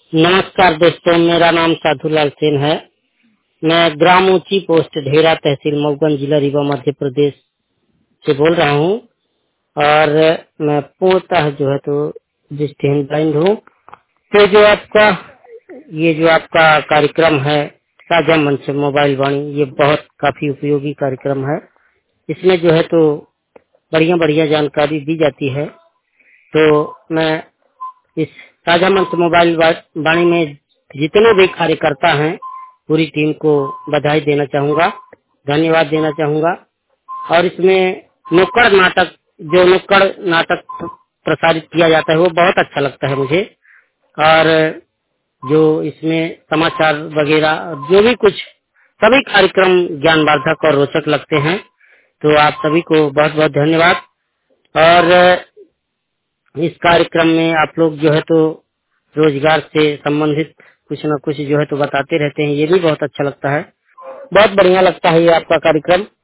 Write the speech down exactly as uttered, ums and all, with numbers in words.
नमस्कार दोस्तों, मेरा नाम साधुलाल सेन है। मैं ग्राम ऊंची पोस्ट ढेरा तहसील मऊगंज जिला रीवा मध्य प्रदेश से बोल रहा हूँ और मैं पूर्णतः जो है तो दृष्टिहीन ब्लाइंड हूँ। तो जो आपका ये जो आपका कार्यक्रम है साझा मंच मोबाइल वाणी, ये बहुत काफी उपयोगी कार्यक्रम है। इसमें जो है तो बढ़िया बढ़िया जानकारी दी जाती है। तो मैं इस साझा मंच मोबाइल वा- वाणी में जितने भी कार्यकर्ता हैं पूरी टीम को बधाई देना चाहूंगा, धन्यवाद देना चाहूंगा। और इसमें नुक्कड़ नाटक, जो नुक्कड़ नाटक प्रसारित किया जाता है वो बहुत अच्छा लगता है मुझे। और जो इसमें समाचार वगैरह जो भी कुछ सभी कार्यक्रम ज्ञानवर्धक और रोचक लगते हैं। तो आप सभी को बहुत बहुत धन्यवाद। और इस कार्यक्रम में आप लोग जो है तो रोजगार से संबंधित कुछ न कुछ जो है तो बताते रहते हैं, ये भी बहुत अच्छा लगता है। बहुत बढ़िया लगता है ये आपका कार्यक्रम।